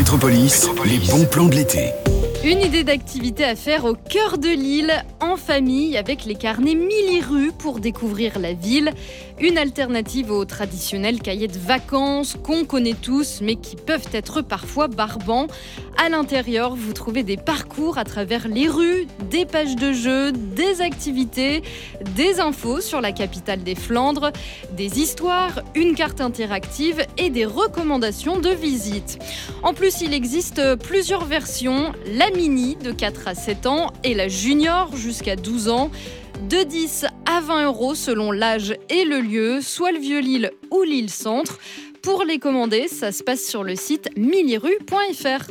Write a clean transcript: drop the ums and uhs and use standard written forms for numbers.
Métropolis, les bons plans de l'été. Une idée d'activité à faire au cœur de l'île, en famille, avec les carnets Mille-et-Rue pour découvrir la ville. Une alternative aux traditionnels cahiers de vacances qu'on connaît tous, mais qui peuvent être parfois barbants. À l'intérieur, vous trouvez des parcours à travers les rues, des pages de jeux, des activités, des infos sur la capitale des Flandres, des histoires, une carte interactive et des recommandations de visite. En plus, il existe plusieurs versions, la mini de 4 à 7 ans et la junior jusqu'à 12 ans. De 10 à 20 € selon l'âge et le lieu, soit le Vieux-Lille ou l'île Centre. Pour les commander, ça se passe sur le site millierue.fr.